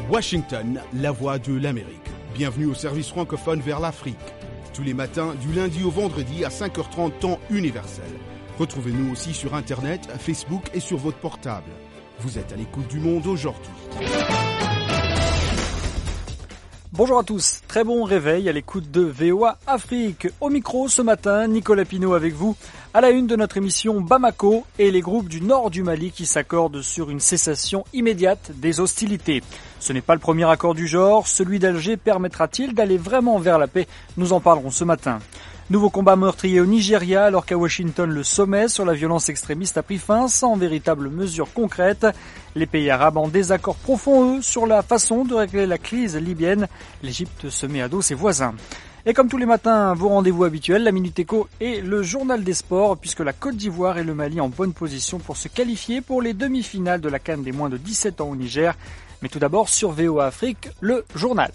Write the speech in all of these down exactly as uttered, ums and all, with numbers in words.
Washington, la voix de l'Amérique. Bienvenue au service francophone vers l'Afrique. Tous les matins, du lundi au vendredi à cinq heures trente, temps universel. Retrouvez-nous aussi sur Internet, Facebook et sur votre portable. Vous êtes à l'écoute du monde aujourd'hui. Bonjour à tous, très bon réveil à l'écoute de V O A Afrique. Au micro ce matin, Nicolas Pinault avec vous. À la une de notre émission, Bamako et les groupes du nord du Mali qui s'accordent sur une cessation immédiate des hostilités. Ce n'est pas le premier accord du genre, celui d'Alger permettra-t-il d'aller vraiment vers la paix? Nous en parlerons ce matin. Nouveau combat meurtrier au Nigeria alors qu'à Washington le sommet sur la violence extrémiste a pris fin sans véritable mesure concrète. Les pays arabes en désaccord profond eux sur la façon de régler la crise libyenne. L'Égypte se met à dos ses voisins. Et comme tous les matins, vos rendez-vous habituels, la Minute Éco et le journal des sports, puisque la Côte d'Ivoire et le Mali en bonne position pour se qualifier pour les demi-finales de la CAN des moins de dix-sept ans au Niger. Mais tout d'abord sur V O A Afrique, le journal.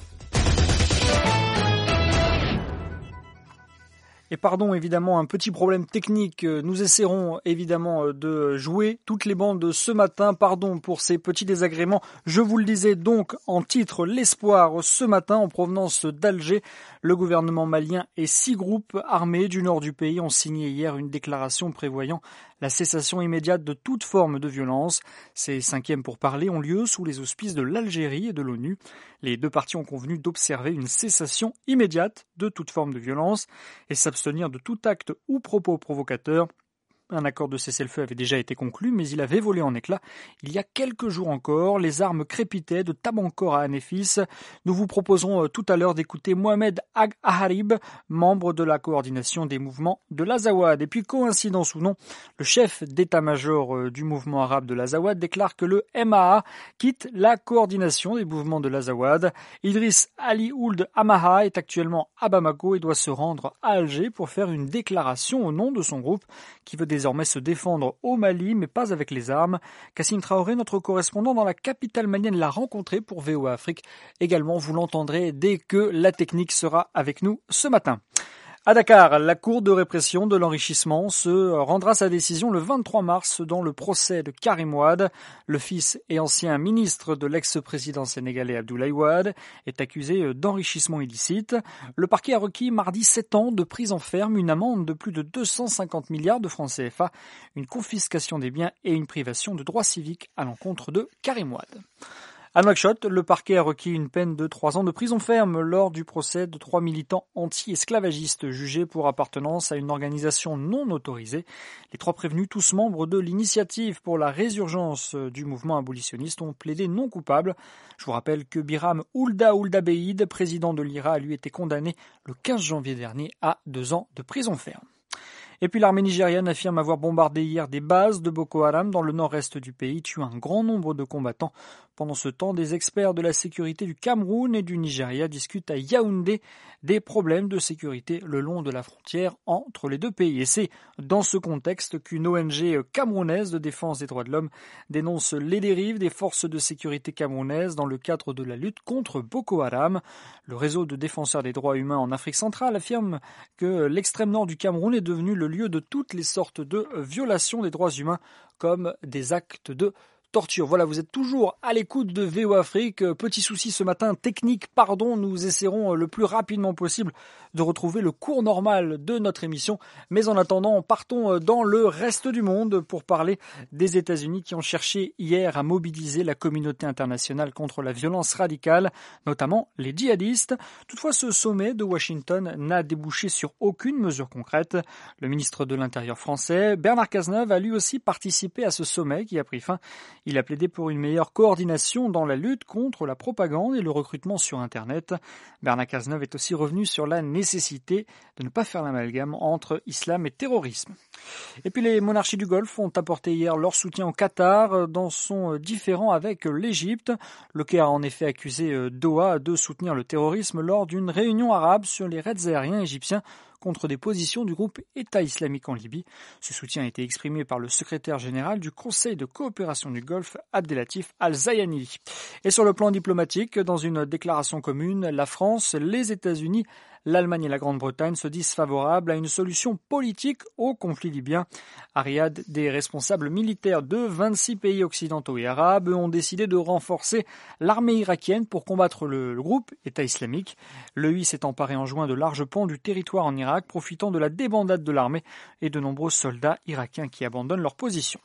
Et pardon, évidemment, un petit problème technique. Nous essaierons évidemment de jouer toutes les bandes ce matin. Pardon pour ces petits désagréments. Je vous le disais donc en titre, l'espoir ce matin en provenance d'Alger. Le gouvernement malien et six groupes armés du nord du pays ont signé hier une déclaration prévoyant la cessation immédiate de toute forme de violence. Ces cinquièmes pourparlers ont lieu sous les auspices de l'Algérie et de l'ONU. Les deux parties ont convenu d'observer une cessation immédiate de toute forme de violence et s'abstenir de tout acte ou propos provocateur. Un accord de cessez-le-feu avait déjà été conclu, mais il avait volé en éclats. Il y a quelques jours encore, les armes crépitaient de Tabankor à Anéfis. Nous vous proposerons tout à l'heure d'écouter Mohamed Ag Aharib, membre de la coordination des mouvements de l'Azawad. Et puis, coïncidence ou non, le chef d'état-major du mouvement arabe de l'Azawad déclare que le M A A quitte la coordination des mouvements de l'Azawad. Idriss Ali Ould Amaha est actuellement à Bamako et doit se rendre à Alger pour faire une déclaration au nom de son groupe qui veut désormais se défendre au Mali, mais pas avec les armes. Kassim Traoré, notre correspondant dans la capitale malienne, l'a rencontré pour V O A Afrique. Également, vous l'entendrez dès que la technique sera avec nous ce matin. À Dakar, la Cour de répression de l'enrichissement se rendra sa décision le vingt-trois mars dans le procès de Karim Wade. Le fils et ancien ministre de l'ex-président sénégalais Abdoulaye Wade est accusé d'enrichissement illicite. Le parquet a requis mardi sept ans de prison ferme, une amende de plus de deux cent cinquante milliards de francs C F A, une confiscation des biens et une privation de droits civiques à l'encontre de Karim Wade. À Nouakchott, le parquet a requis une peine de trois ans de prison ferme lors du procès de trois militants anti-esclavagistes jugés pour appartenance à une organisation non autorisée. Les trois prévenus, tous membres de l'initiative pour la résurgence du mouvement abolitionniste, ont plaidé non coupables. Je vous rappelle que Biram Oulda Oulda Beïd, président de l'I R A, a lui été condamné le quinze janvier dernier à deux ans de prison ferme. Et puis l'armée nigériane affirme avoir bombardé hier des bases de Boko Haram dans le nord-est du pays, tuant un grand nombre de combattants. Pendant ce temps, des experts de la sécurité du Cameroun et du Nigeria discutent à Yaoundé des problèmes de sécurité le long de la frontière entre les deux pays. Et c'est dans ce contexte qu'une O N G camerounaise de défense des droits de l'homme dénonce les dérives des forces de sécurité camerounaises dans le cadre de la lutte contre Boko Haram. Le réseau de défenseurs des droits humains en Afrique centrale affirme que l'extrême nord du Cameroun est devenu le lieu de toutes les sortes de violations des droits humains comme des actes de torture. Voilà, vous êtes toujours à l'écoute de V O A Afrique. Petit souci ce matin, technique, pardon, nous essaierons le plus rapidement possible de retrouver le cours normal de notre émission. Mais en attendant, partons dans le reste du monde pour parler des États-Unis qui ont cherché hier à mobiliser la communauté internationale contre la violence radicale, notamment les djihadistes. Toutefois, ce sommet de Washington n'a débouché sur aucune mesure concrète. Le ministre de l'Intérieur français, Bernard Cazeneuve, a lui aussi participé à ce sommet qui a pris fin. Il a plaidé pour une meilleure coordination dans la lutte contre la propagande et le recrutement sur Internet. Bernard Cazeneuve est aussi revenu sur la nécessité de ne pas faire l'amalgame entre islam et terrorisme. Et puis les monarchies du Golfe ont apporté hier leur soutien au Qatar dans son différend avec l'Égypte. Le Caire a en effet accusé Doha de soutenir le terrorisme lors d'une réunion arabe sur les raids aériens égyptiens contre des positions du groupe État islamique en Libye. Ce soutien a été exprimé par le secrétaire général du Conseil de coopération du Golfe, Abdelatif Al-Zayani. Et sur le plan diplomatique, dans une déclaration commune, la France, les États-Unis, l'Allemagne et la Grande-Bretagne se disent favorables à une solution politique au conflit libyen. À Riyad, des responsables militaires de vingt-six pays occidentaux et arabes ont décidé de renforcer l'armée irakienne pour combattre le, le groupe État islamique. Le U I s'est emparé en juin de larges pans du territoire en Irak, profitant de la débandade de l'armée et de nombreux soldats irakiens qui abandonnent leur position.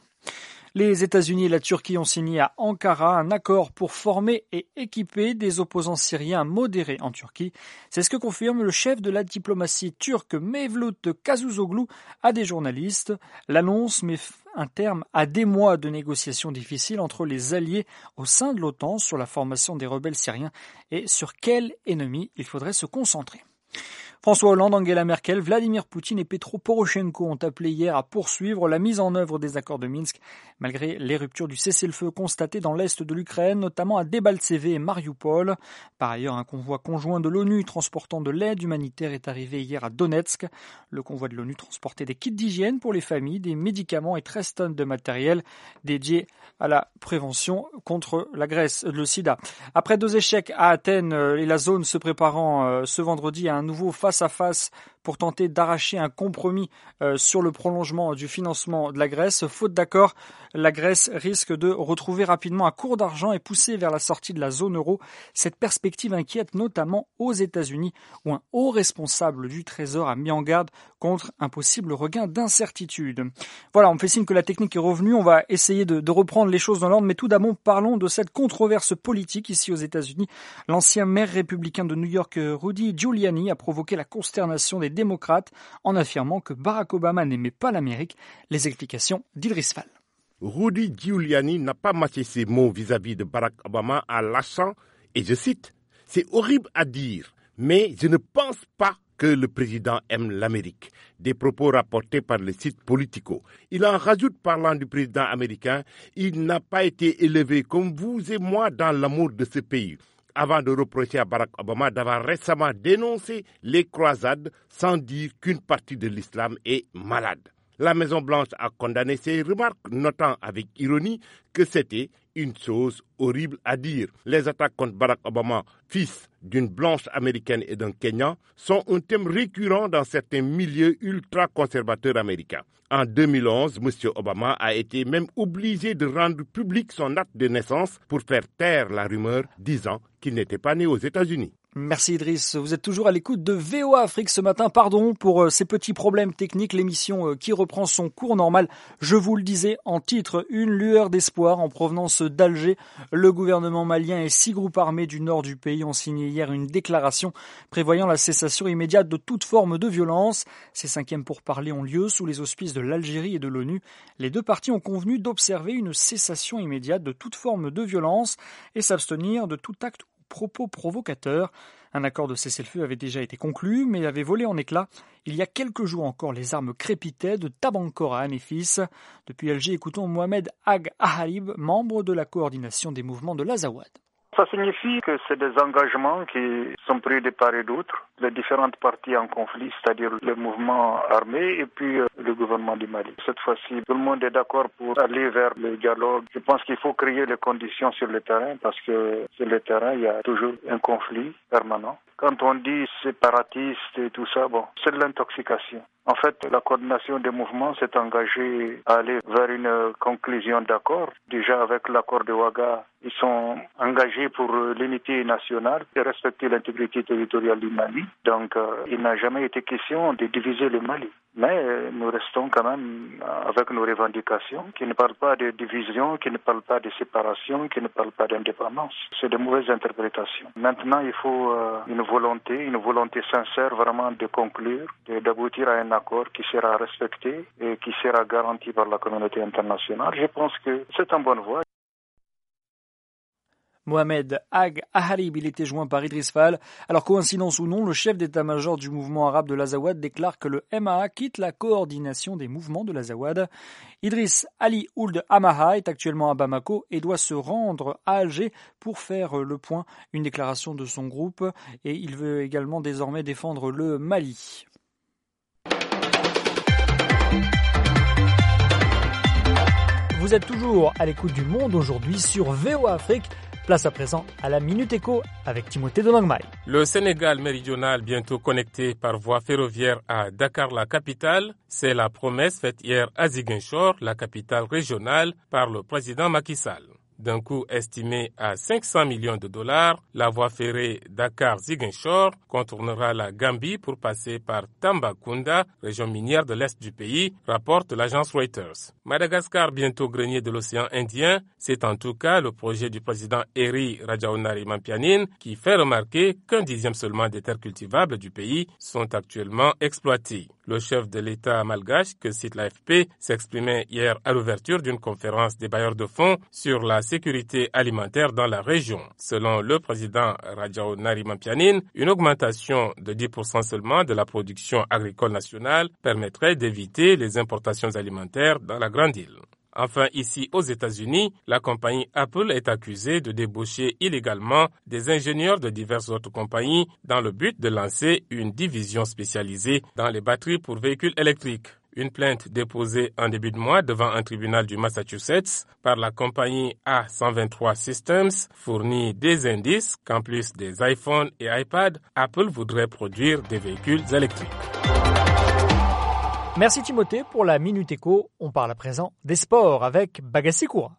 Les États-Unis et la Turquie ont signé à Ankara un accord pour former et équiper des opposants syriens modérés en Turquie. C'est ce que confirme le chef de la diplomatie turque Mevlut Cavusoglu à des journalistes. L'annonce met un terme à des mois de négociations difficiles entre les alliés au sein de l'OTAN sur la formation des rebelles syriens et sur quel ennemi il faudrait se concentrer. François Hollande, Angela Merkel, Vladimir Poutine et Petro Poroshenko ont appelé hier à poursuivre la mise en œuvre des accords de Minsk, malgré les ruptures du cessez-le-feu constatées dans l'est de l'Ukraine, notamment à Debaltseve et Mariupol. Par ailleurs, un convoi conjoint de l'ONU transportant de l'aide humanitaire est arrivé hier à Donetsk. Le convoi de l'ONU transportait des kits d'hygiène pour les familles, des médicaments et treize tonnes de matériel dédié à la prévention contre la Grèce, le sida. Après deux échecs à Athènes et la zone se préparant ce vendredi à un nouveau face à face pour tenter d'arracher un compromis euh, sur le prolongement du financement de la Grèce. Faute d'accord, la Grèce risque de retrouver rapidement un court d'argent et pousser vers la sortie de la zone euro. Cette perspective inquiète notamment aux États-Unis, où un haut responsable du Trésor a mis en garde contre un possible regain d'incertitude. Voilà, on me fait signe que la technique est revenue. On va essayer de, de reprendre les choses dans l'ordre, mais tout d'abord parlons de cette controverse politique ici aux États-Unis. L'ancien maire républicain de New York, Rudy Giuliani, a provoqué la consternation des démocrates en affirmant que Barack Obama n'aimait pas l'Amérique. Les explications d'Idriss Fall. Rudy Giuliani n'a pas matché ses mots vis-à-vis de Barack Obama en lâchant, et je cite, « C'est horrible à dire, mais je ne pense pas que le président aime l'Amérique », des propos rapportés par le site Politico. Il en rajoute parlant du président américain, « Il n'a pas été élevé comme vous et moi dans l'amour de ce pays », avant de reprocher à Barack Obama d'avoir récemment dénoncé les croisades sans dire qu'une partie de l'islam est malade. La Maison-Blanche a condamné ces remarques, notant avec ironie que c'était une chose horrible à dire. Les attaques contre Barack Obama, fils d'une blanche américaine et d'un Kenyan, sont un thème récurrent dans certains milieux ultra-conservateurs américains. En deux mille onze, M. Obama a été même obligé de rendre public son acte de naissance pour faire taire la rumeur disant qu'il n'était pas né aux États-Unis. Merci Idriss, vous êtes toujours à l'écoute de V O A Afrique ce matin. Pardon pour ces petits problèmes techniques, l'émission qui reprend son cours normal. Je vous le disais en titre, une lueur d'espoir en provenance d'Alger. Le gouvernement malien et six groupes armés du nord du pays ont signé hier une déclaration prévoyant la cessation immédiate de toute forme de violence. Ces cinquièmes pourparlers ont lieu sous les auspices de l'Algérie et de l'ONU. Les deux parties ont convenu d'observer une cessation immédiate de toute forme de violence et s'abstenir de tout acte propos provocateurs. Un accord de cessez-le-feu avait déjà été conclu, mais avait volé en éclats. Il y a quelques jours encore, les armes crépitaient de Tabankora à Memphis. Depuis Alger, écoutons Mohamed Ag Aharib, membre de la coordination des mouvements de l'Azawad. Ça signifie que c'est des engagements qui sont pris de part et d'autre, les différentes parties en conflit, c'est-à-dire le mouvement armé et puis le gouvernement du Mali. Cette fois-ci, tout le monde est d'accord pour aller vers le dialogue. Je pense qu'il faut créer les conditions sur le terrain parce que sur le terrain, il y a toujours un conflit permanent. Quand on dit séparatiste et tout ça, bon, c'est de l'intoxication. En fait, la coordination des mouvements s'est engagée à aller vers une conclusion d'accord. Déjà avec l'accord de Ouaga, ils sont engagés pour l'unité nationale et respecter l'intégrité territoriale du Mali. Donc, euh, il n'a jamais été question de diviser le Mali. Mais euh, nous restons quand même avec nos revendications qui ne parlent pas de division, qui ne parlent pas de séparation, qui ne parlent pas d'indépendance. C'est de mauvaises interprétations. Maintenant, il faut euh, une volonté, une volonté sincère vraiment de conclure, de, d'aboutir à un accord qui sera respecté et qui sera garanti par la communauté internationale. Je pense que c'est en bonne voie. Mohamed Ag Aharib, il était joint par Idriss Fall. Alors, coïncidence ou non, le chef d'état-major du mouvement arabe de l'Azawad déclare que le M A A quitte la coordination des mouvements de l'Azawad. Idriss Ali Ould Amaha est actuellement à Bamako et doit se rendre à Alger pour faire le point, une déclaration de son groupe, et il veut également désormais défendre le Mali. Vous êtes toujours à l'écoute du Monde aujourd'hui sur V O A Afrique. Place à présent à la Minute Éco avec Timothée Donangmai. Le Sénégal méridional bientôt connecté par voie ferroviaire à Dakar, la capitale, c'est la promesse faite hier à Ziguinchor, la capitale régionale, par le président Macky Sall. D'un coût estimé à cinq cents millions de dollars, la voie ferrée Dakar-Ziguinchor contournera la Gambie pour passer par Tambacounda, région minière de l'est du pays, rapporte l'agence Reuters. Madagascar, bientôt grenier de l'océan Indien, c'est en tout cas le projet du président Heri Rajaonarimampianine qui fait remarquer qu'un dixième seulement des terres cultivables du pays sont actuellement exploitées. Le chef de l'État malgache, que cite l'A F P, s'exprimait hier à l'ouverture d'une conférence des bailleurs de fonds sur la sécurité alimentaire dans la région. Selon le président Rajaonarimampianine, une augmentation de dix pour cent seulement de la production agricole nationale permettrait d'éviter les importations alimentaires dans la grande île. Enfin, ici aux États-Unis, la compagnie Apple est accusée de débaucher illégalement des ingénieurs de diverses autres compagnies dans le but de lancer une division spécialisée dans les batteries pour véhicules électriques. Une plainte déposée en début de mois devant un tribunal du Massachusetts par la compagnie A cent vingt-trois Systems fournit des indices qu'en plus des iPhones et iPads, Apple voudrait produire des véhicules électriques. Merci Timothée pour la Minute Éco. On parle à présent des sports avec Bagassi Koura.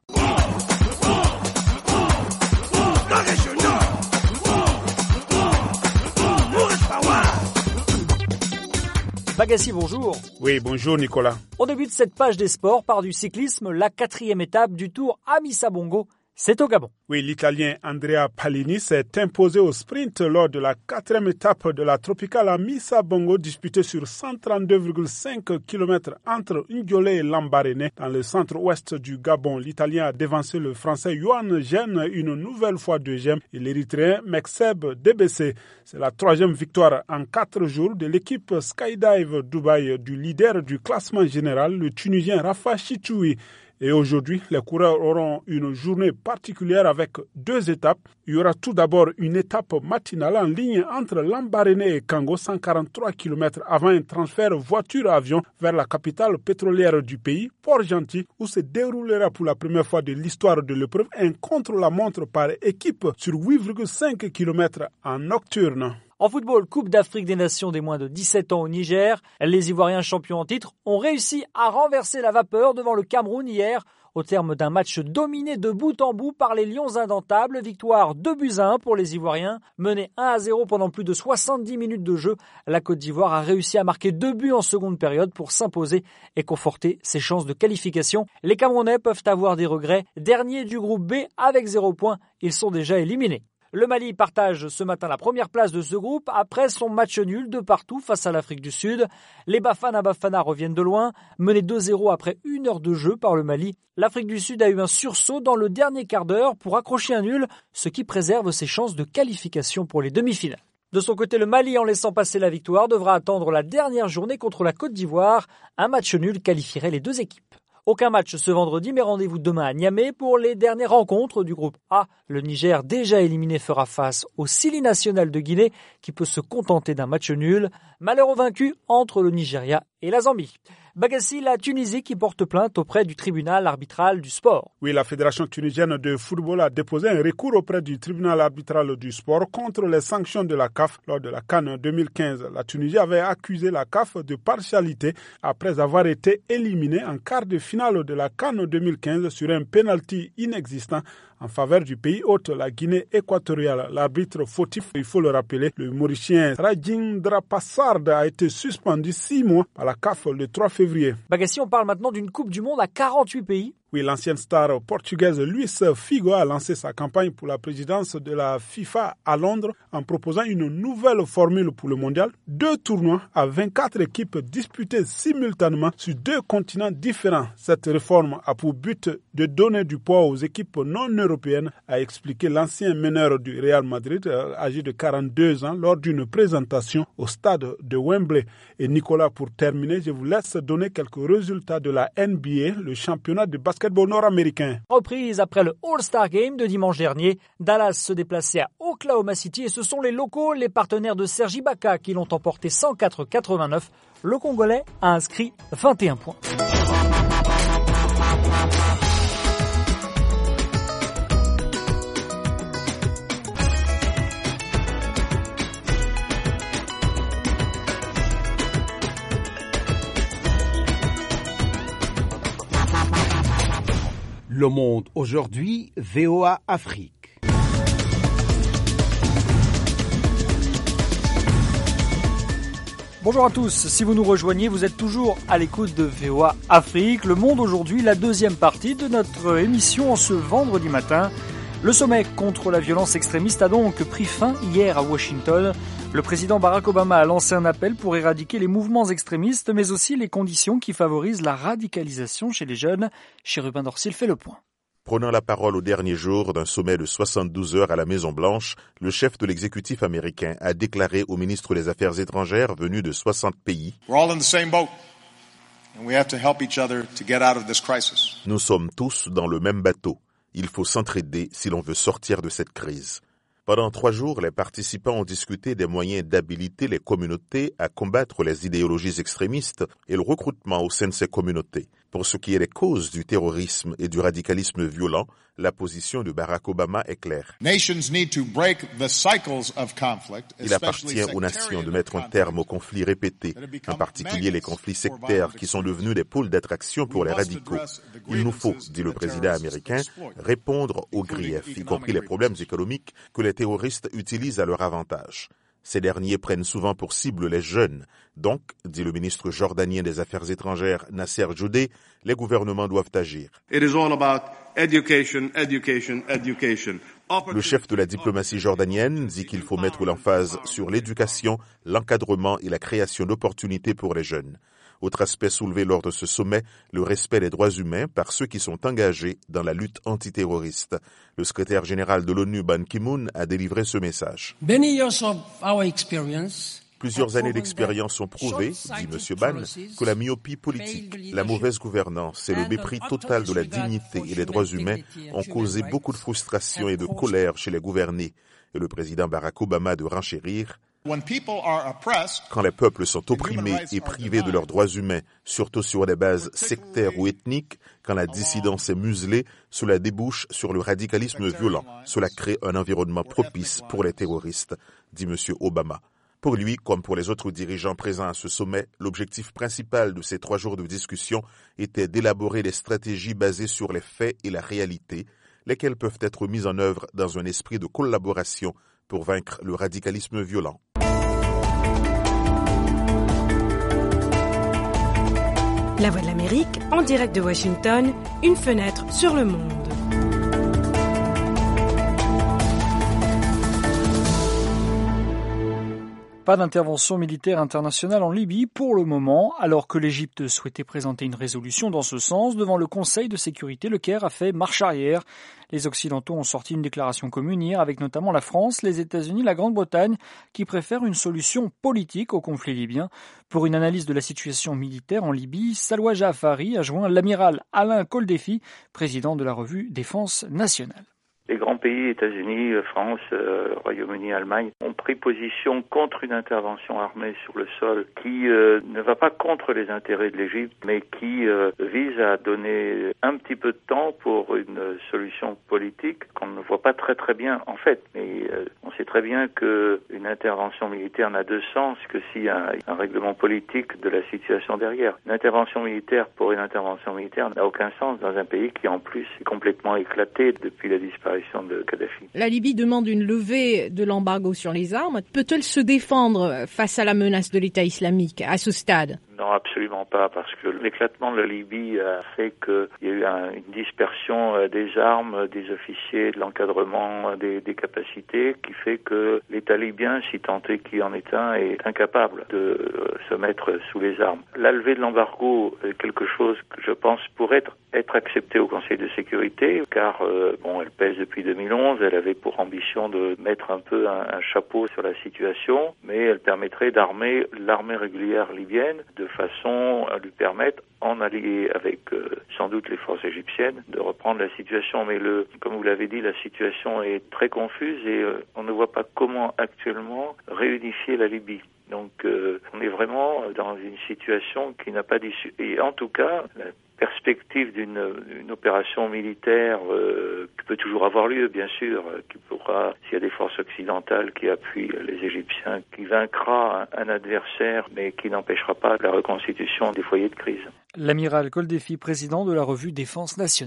Bagassi, bonjour. Oui, bonjour Nicolas. On débute cette page des sports par du cyclisme, la quatrième étape du Tour Amissa Bongo. C'est au Gabon. Oui, l'Italien Andrea Palini s'est imposé au sprint lors de la quatrième étape de la tropicale Amissa Bongo disputée sur cent trente-deux virgule cinq kilomètres entre N'Djolé et Lambaréné dans le centre-ouest du Gabon. L'Italien a devancé le Français Yoann Gène une nouvelle fois deuxième et l'Érythréen Mekseb Debesé. C'est la troisième victoire en quatre jours de l'équipe Skydive Dubaï du leader du classement général, le Tunisien Rafa Chichoui. Et aujourd'hui, les coureurs auront une journée particulière avec deux étapes. Il y aura tout d'abord une étape matinale en ligne entre Lambaréné et Kango, cent quarante-trois kilomètres avant un transfert voiture-avion vers la capitale pétrolière du pays, Port-Gentil, où se déroulera pour la première fois de l'histoire de l'épreuve un contre-la-montre par équipe sur huit virgule cinq kilomètres en nocturne. En football, Coupe d'Afrique des Nations des moins de dix-sept ans au Niger, les Ivoiriens champions en titre ont réussi à renverser la vapeur devant le Cameroun hier au terme d'un match dominé de bout en bout par les Lions indomptables. Victoire deux buts à un pour les Ivoiriens. Menés un à zéro pendant plus de soixante-dix minutes de jeu, la Côte d'Ivoire a réussi à marquer deux buts en seconde période pour s'imposer et conforter ses chances de qualification. Les Camerounais peuvent avoir des regrets. Dernier du groupe B avec zéro point, ils sont déjà éliminés. Le Mali partage ce matin la première place de ce groupe après son match nul de partout face à l'Afrique du Sud. Les Bafana Bafana reviennent de loin, menés deux zéro après une heure de jeu par le Mali. L'Afrique du Sud a eu un sursaut dans le dernier quart d'heure pour accrocher un nul, ce qui préserve ses chances de qualification pour les demi-finales. De son côté, le Mali, en laissant passer la victoire, devra attendre la dernière journée contre la Côte d'Ivoire. Un match nul qualifierait les deux équipes. Aucun match ce vendredi, mais rendez-vous demain à Niamey pour les dernières rencontres du groupe A. Le Niger, déjà éliminé, fera face au Sili national de Guinée, qui peut se contenter d'un match nul. Malheur aux vaincus entre le Nigeria et la Zambie. Bagassi, la Tunisie qui porte plainte auprès du tribunal arbitral du sport. Oui, la Fédération tunisienne de football a déposé un recours auprès du tribunal arbitral du sport contre les sanctions de la C A F lors de la CAN deux mille quinze. La Tunisie avait accusé la C A F de partialité après avoir été éliminée en quart de finale de la CAN deux mille quinze sur un penalty inexistant en faveur du pays hôte, la Guinée équatoriale. L'arbitre fautif, il faut le rappeler, le Mauricien Rajindra Passard a été suspendu six mois par la C A F le trois février. Bagassi, on parle maintenant d'une Coupe du Monde à quarante-huit pays. Oui, l'ancienne star portugaise Luís Figo a lancé sa campagne pour la présidence de la FIFA à Londres en proposant une nouvelle formule pour le mondial. Deux tournois à vingt-quatre équipes disputées simultanément sur deux continents différents. Cette réforme a pour but de donner du poids aux équipes non européennes, a expliqué l'ancien meneur du Real Madrid, âgé de quarante-deux ans, lors d'une présentation au stade de Wembley. Et Nicolas, pour terminer, je vous laisse donner quelques résultats de la N B A, le championnat de basket nord-américain. Reprise après le All-Star Game de dimanche dernier, Dallas se déplaçait à Oklahoma City et ce sont les locaux, les partenaires de Serge Ibaka qui l'ont emporté cent quatre à quatre-vingt-neuf. Le Congolais a inscrit vingt et un points. Le Monde aujourd'hui, V O A Afrique. Bonjour à tous, si vous nous rejoignez, vous êtes toujours à l'écoute de V O A Afrique. Le Monde aujourd'hui, la deuxième partie de notre émission en ce vendredi matin. Le sommet contre la violence extrémiste a donc pris fin hier à Washington. Le président Barack Obama a lancé un appel pour éradiquer les mouvements extrémistes, mais aussi les conditions qui favorisent la radicalisation chez les jeunes. Chérubin Dorsil fait le point. Prenant la parole au dernier jour d'un sommet de soixante-douze heures à la Maison-Blanche, le chef de l'exécutif américain a déclaré au ministre des Affaires étrangères venu de soixante pays « Nous sommes tous dans le même bateau. Il faut s'entraider si l'on veut sortir de cette crise. » Pendant trois jours, les participants ont discuté des moyens d'habiliter les communautés à combattre les idéologies extrémistes et le recrutement au sein de ces communautés. Pour ce qui est des causes du terrorisme et du radicalisme violent, la position de Barack Obama est claire. Il appartient aux nations de mettre un terme aux conflits répétés, en particulier les conflits sectaires qui sont devenus des pôles d'attraction pour les radicaux. Il nous faut, dit le président américain, répondre aux griefs, y compris les problèmes économiques que les terroristes utilisent à leur avantage. Ces derniers prennent souvent pour cible les jeunes. Donc, dit le ministre jordanien des Affaires étrangères Nasser Joudeh, les gouvernements doivent agir. It is all about education, education, education. Le chef de la diplomatie jordanienne dit qu'il faut mettre l'emphase sur l'éducation, l'encadrement et la création d'opportunités pour les jeunes. Autre aspect soulevé lors de ce sommet, le respect des droits humains par ceux qui sont engagés dans la lutte antiterroriste. Le secrétaire général de l'ONU, Ban Ki-moon, a délivré ce message. Plusieurs années d'expérience ont prouvé, dit M. Ban, que la myopie politique, la mauvaise gouvernance et le mépris total de la dignité et des droits humains ont causé beaucoup de frustration et de colère chez les gouvernés. Et le président Barack Obama de renchérir. Quand les peuples sont opprimés et privés de leurs droits humains, surtout sur des bases sectaires ou ethniques, quand la dissidence est muselée, cela débouche sur le radicalisme violent. Cela crée un environnement propice pour les terroristes, dit M. Obama. Pour lui, comme pour les autres dirigeants présents à ce sommet, l'objectif principal de ces trois jours de discussion était d'élaborer des stratégies basées sur les faits et la réalité, lesquelles peuvent être mises en œuvre dans un esprit de collaboration pour vaincre le radicalisme violent. La Voix de l'Amérique, en direct de Washington, une fenêtre sur le monde. Pas d'intervention militaire internationale en Libye pour le moment, alors que l'Égypte souhaitait présenter une résolution dans ce sens devant le Conseil de sécurité. Le Caire a fait marche arrière. Les Occidentaux ont sorti une déclaration commune hier avec notamment la France, les États-Unis, la Grande-Bretagne, qui préfèrent une solution politique au conflit libyen. Pour une analyse de la situation militaire en Libye, Salwa Jaafari a joint l'amiral Alain Koldéfi, président de la revue Défense nationale. Les grands pays, États-Unis, France, euh, Royaume-Uni, Allemagne, ont pris position contre une intervention armée sur le sol qui euh, ne va pas contre les intérêts de l'Égypte, mais qui euh, vise à donner un petit peu de temps pour une solution politique qu'on ne voit pas très très bien en fait. Mais euh, on sait très bien qu'une intervention militaire n'a de sens que s'il y a un, un règlement politique de la situation derrière. Une intervention militaire pour une intervention militaire n'a aucun sens dans un pays qui en plus est complètement éclaté depuis la disparition de Kadhafi. La Libye demande une levée de l'embargo sur les armes. Peut-elle se défendre face à la menace de l'État islamique à ce stade ? Non, absolument pas, parce que l'éclatement de la Libye a fait qu'il y a eu un, une dispersion des armes, des officiers, de l'encadrement des, des capacités, qui fait que l'État libyen, si tant est qu'il en est un, est incapable de se mettre sous les armes. La levée de l'embargo est quelque chose que je pense pourrait être, être accepté au Conseil de sécurité, car euh, bon, elle pèse depuis deux mille onze, elle avait pour ambition de mettre un peu un, un chapeau sur la situation, mais elle permettrait d'armer l'armée régulière libyenne de façon à lui permettre, en allié avec euh, sans doute les forces égyptiennes, de reprendre la situation. Mais le, comme vous l'avez dit, la situation est très confuse et euh, on ne voit pas comment actuellement réunifier la Libye. Donc euh, on est vraiment dans une situation qui n'a pas d'issue. Et en tout cas, la perspective d'une une opération militaire euh, qui peut toujours avoir lieu, bien sûr, qui pourra, s'il y a des forces occidentales qui appuient les Égyptiens, qui vaincra un, un adversaire, mais qui n'empêchera pas la reconstitution des foyers de crise. L'amiral Koldéfi, président de la revue Défense nationale.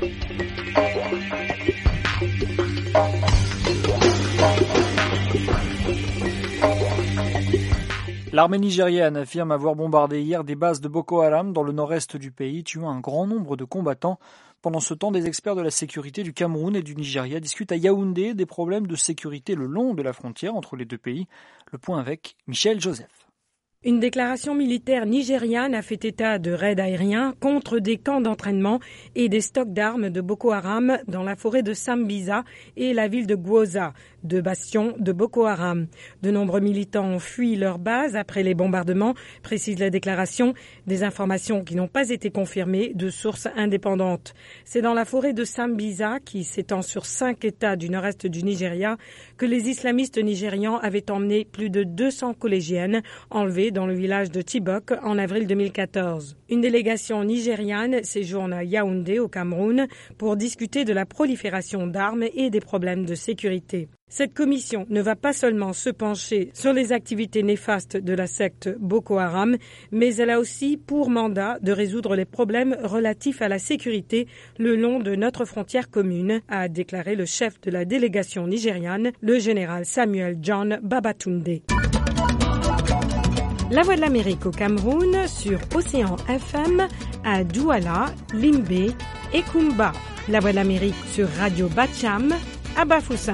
L'armée nigériane affirme avoir bombardé hier des bases de Boko Haram dans le nord-est du pays, tuant un grand nombre de combattants. Pendant ce temps, des experts de la sécurité du Cameroun et du Nigeria discutent à Yaoundé des problèmes de sécurité le long de la frontière entre les deux pays. Le point avec Michel Joseph. Une déclaration militaire nigériane a fait état de raids aériens contre des camps d'entraînement et des stocks d'armes de Boko Haram dans la forêt de Sambisa et la ville de Gwoza, deux bastions de Boko Haram. De nombreux militants ont fui leur base après les bombardements, précise la déclaration, des informations qui n'ont pas été confirmées de sources indépendantes. C'est dans la forêt de Sambisa, qui s'étend sur cinq États du nord-est du Nigeria, que les islamistes nigérians avaient emmené plus de deux cents collégiennes enlevées dans le village de Chibok en avril deux mille quatorze. Une délégation nigériane séjourne à Yaoundé au Cameroun pour discuter de la prolifération d'armes et des problèmes de sécurité. Cette commission ne va pas seulement se pencher sur les activités néfastes de la secte Boko Haram, mais elle a aussi pour mandat de résoudre les problèmes relatifs à la sécurité le long de notre frontière commune, a déclaré le chef de la délégation nigériane, le général Samuel John Babatunde. La Voix de l'Amérique au Cameroun sur Océan F M à Douala, Limbe et Kumba. La Voix de l'Amérique sur Radio Bacham à Bafoussam.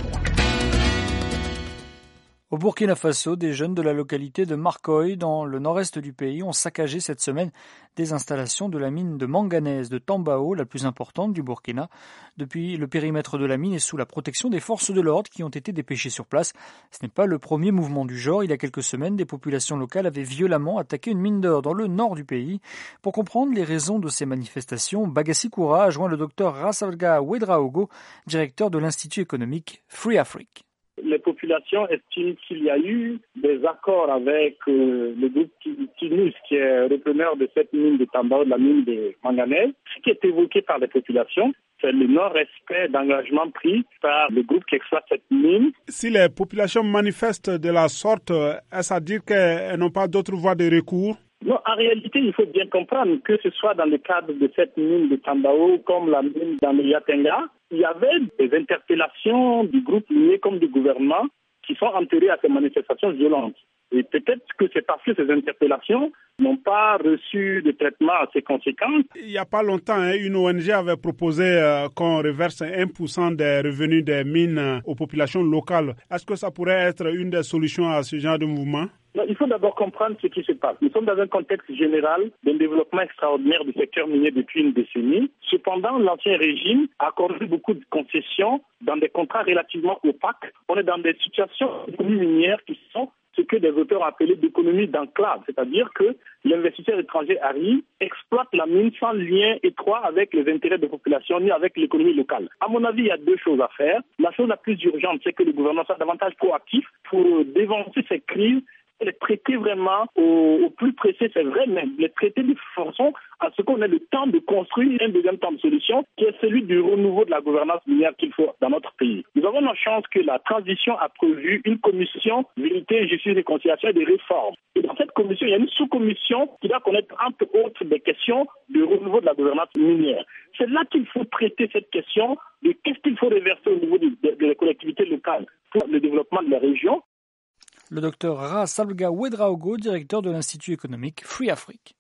Au Burkina Faso, des jeunes de la localité de Marcoy, dans le nord-est du pays, ont saccagé cette semaine des installations de la mine de manganèse de Tambao, la plus importante du Burkina. Depuis, le périmètre de la mine est sous la protection des forces de l'ordre qui ont été dépêchées sur place. Ce n'est pas le premier mouvement du genre. Il y a quelques semaines, des populations locales avaient violemment attaqué une mine d'or dans le nord du pays. Pour comprendre les raisons de ces manifestations, Bagassi Koura a joint le docteur Rassalga Ouedraogo, directeur de l'Institut économique Free Afrique. Les populations estiment qu'il y a eu des accords avec euh, le groupe Tinus, qui est repreneur de cette mine de Tambao, de la mine de manganèse. Ce qui est évoqué par les populations, c'est le non-respect d'engagements pris par le groupe qui exploite cette mine. Si les populations manifestent de la sorte, est-ce à dire qu'elles n'ont pas d'autre voie de recours? Non, en réalité, il faut bien comprendre que ce soit dans le cadre de cette mine de Tambao, comme la mine dans le Yatenga, il y avait des interpellations du groupe minier comme du gouvernement qui sont enterrées à ces manifestations violentes. Et peut-être que c'est parce que ces interpellations n'ont pas reçu de traitement assez conséquent. Il n'y a pas longtemps, hein, une O N G avait proposé euh, qu'on reverse un pour cent des revenus des mines euh, aux populations locales. Est-ce que ça pourrait être une des solutions à ce genre de mouvement? Non, il faut d'abord comprendre ce qui se passe. Nous sommes dans un contexte général d'un développement extraordinaire du secteur minier depuis une décennie. Cependant, l'ancien régime a accordé beaucoup de concessions dans des contrats relativement opaques. On est dans des situations d'économie minière qui sont ce que des auteurs ont appelé d'économie d'enclave, c'est-à-dire que l'investisseur étranger arrive, exploite la mine sans lien étroit avec les intérêts des populations ni avec l'économie locale. À mon avis, il y a deux choses à faire. La chose la plus urgente, c'est que le gouvernement soit davantage proactif pour dévancer ces crises, les traiter vraiment au, au plus pressé, c'est vrai, mais les traiter de façon à ce qu'on ait le temps de construire un deuxième temps de solution qui est celui du renouveau de la gouvernance minière qu'il faut dans notre pays. Nous avons la chance que la transition a prévu une commission vérité, justice, réconciliation et des réformes. Et dans cette commission, il y a une sous-commission qui doit connaître entre autres des questions de renouveau de la gouvernance minière. C'est là qu'il faut traiter cette question de qu'est-ce qu'il faut reverser au niveau de, de, de la collectivité locale pour le développement de la région. Le docteur Rassalga Ouedraogo, directeur de l'Institut économique Free Afrique.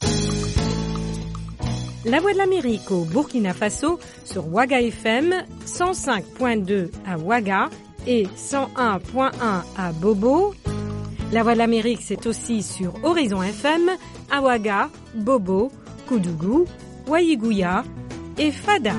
La Voix de l'Amérique au Burkina Faso sur Ouaga F M, cent cinq virgule deux à Ouaga et cent un virgule un à Bobo. La Voix de l'Amérique, c'est aussi sur Horizon F M à Ouaga, Bobo, Koudougou, Waïgouya et Fada.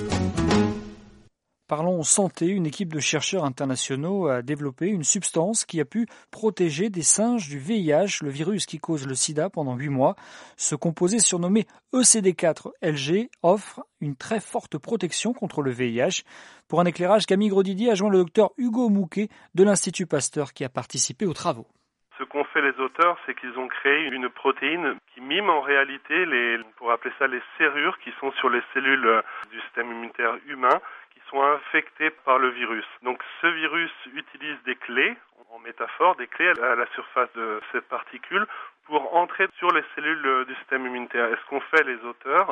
Parlons santé, une équipe de chercheurs internationaux a développé une substance qui a pu protéger des singes du V I H, le virus qui cause le sida, pendant huit mois. Ce composé surnommé E C D quatre L G offre une très forte protection contre le V I H. Pour un éclairage, Camille Grosdidier a joint le docteur Hugo Mouquet de l'Institut Pasteur qui a participé aux travaux. Ce qu'ont fait les auteurs, c'est qu'ils ont créé une protéine qui mime en réalité les, on pourrait appeler ça les serrures qui sont sur les cellules du système immunitaire humain, sont infectés par le virus. Donc ce virus utilise des clés, en métaphore, des clés à la surface de cette particule pour entrer sur les cellules du système immunitaire. Et ce qu'ont fait les auteurs,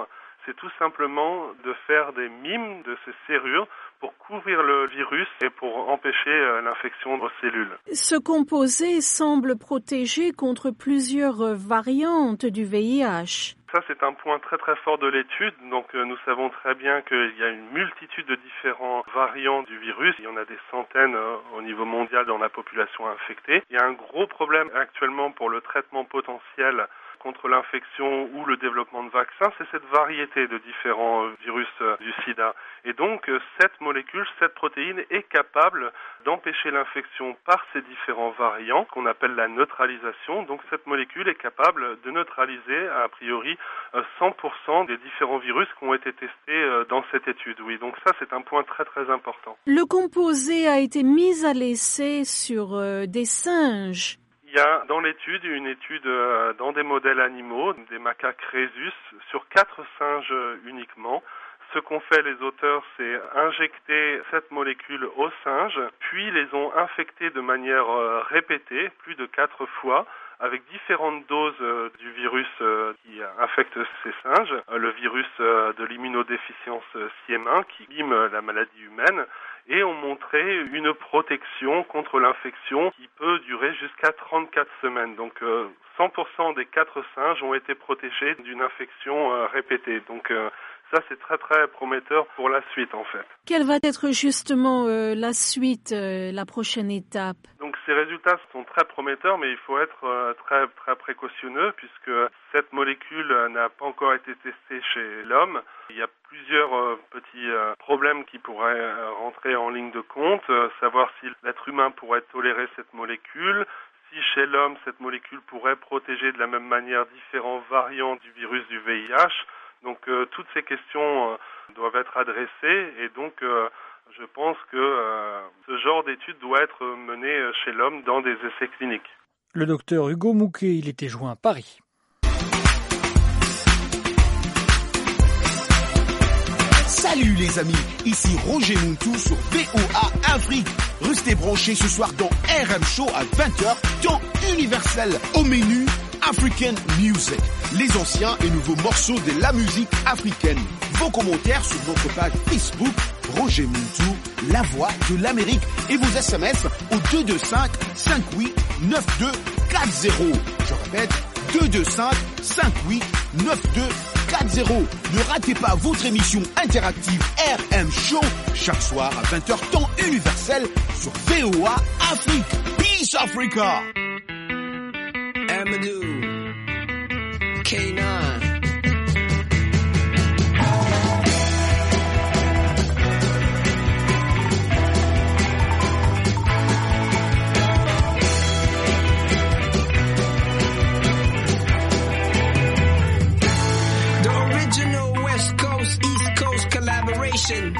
c'est tout simplement de faire des mimes de ces serrures pour couvrir le virus et pour empêcher l'infection aux cellules. Ce composé semble protéger contre plusieurs variantes du V I H. Ça, c'est un point très très fort de l'étude. Donc euh, nous savons très bien qu'il y a une multitude de différents variants du virus. Il y en a des centaines euh, au niveau mondial dans la population infectée. Il y a un gros problème actuellement pour le traitement potentiel contre l'infection ou le développement de vaccins, c'est cette variété de différents virus du sida. Et donc, cette molécule, cette protéine est capable d'empêcher l'infection par ces différents variants qu'on appelle la neutralisation. Donc, cette molécule est capable de neutraliser, a priori, cent pour cent des différents virus qui ont été testés dans cette étude. Oui, donc ça, c'est un point très, très important. Le composé a été mis à l'essai sur euh, des singes. Il y a dans l'étude une étude dans des modèles animaux, des macaques rhésus, sur quatre singes uniquement. Ce qu'ont fait les auteurs, c'est injecter cette molécule aux singes, puis les ont infectés de manière répétée, plus de quatre fois, avec différentes doses du virus qui infecte ces singes, le virus de l'immunodéficience C I E M un qui lime la maladie humaine, et ont montré une protection contre l'infection qui peut durer jusqu'à trente-quatre semaines. Donc cent pour cent des quatre singes ont été protégés d'une infection répétée. Donc ça, c'est très très prometteur pour la suite en fait. Quelle va être justement euh, la suite, euh, la prochaine étape? Donc ces résultats sont très prometteurs, mais il faut être euh, très très précautionneux puisque cette molécule euh, n'a pas encore été testée chez l'homme. Il y a plusieurs euh, petits euh, problèmes qui pourraient euh, rentrer en ligne de compte, euh, savoir si l'être humain pourrait tolérer cette molécule, si chez l'homme cette molécule pourrait protéger de la même manière différents variants du virus du V I H. Donc euh, toutes ces questions euh, doivent être adressées et donc euh, je pense que euh, ce genre d'étude doit être mené chez l'homme dans des essais cliniques. Le docteur Hugo Mouquet, il était joint à Paris. Salut les amis, ici Roger Muntou sur V O A Afrique. Restez branchés ce soir dans R M Show à vingt heures, temps universel. Au menu, African Music, les anciens et nouveaux morceaux de la musique africaine. Vos commentaires sur notre page Facebook, Roger Muntou, la voix de l'Amérique, et vos S M S au deux deux cinq, cinq huit, neuf deux quatre zéro. Je répète, deux deux cinq, cinq huit, neuf deux quatre zéro. Ne ratez pas votre émission interactive R M Show, chaque soir à vingt heures, temps universel, sur V O A Afrique. Peace Africa! Amadou, K nine. The original West Coast, East Coast collaboration.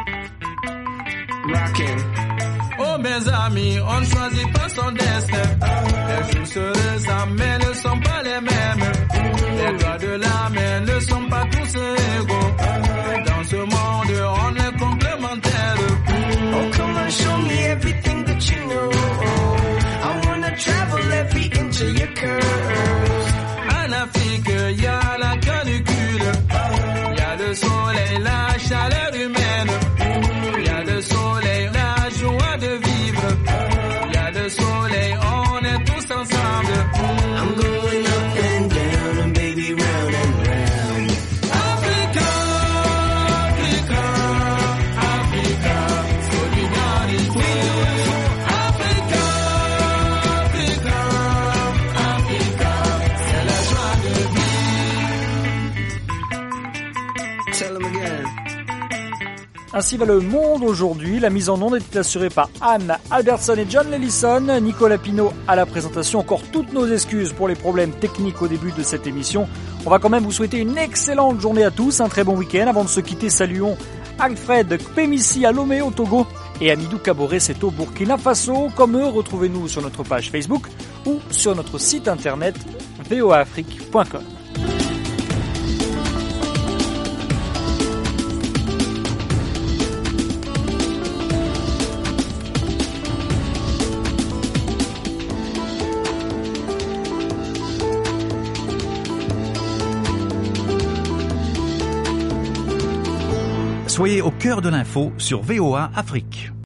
Rockin'. Oh mes amis, on ne choisit pas son destin. Les jours se ressemblent mais ne sont pas les mêmes. Les doigts de la main ne sont pas tous égaux. Dans ce monde, on est complémentaires. Oh come on, show me everything that you know. I wanna travel every inch of your curves. En Afrique, il y a la canicule. Il y a le soleil, la chaleur humaine. Il y a le soleil, la joie de vivre. Il y a le soleil, on est tous ensemble. I'm going up and down and baby round and round. Africa, Africa, Africa, solidarité. Africa, Africa, Africa, c'est la joie de vivre. Tell them again. Ainsi va le monde aujourd'hui. La mise en onde était assurée par Anne Albertson et John Lellison. Nicolas Pinault à la présentation. Encore toutes nos excuses pour les problèmes techniques au début de cette émission. On va quand même vous souhaiter une excellente journée à tous, un très bon week-end. Avant de se quitter, saluons Alfred Kpemissi à Lomé au Togo et Amidou Kaboré, c'est au Burkina Faso. Comme eux, retrouvez-nous sur notre page Facebook ou sur notre site internet v o a afrique point com. Soyez au cœur de l'info sur V O A Afrique.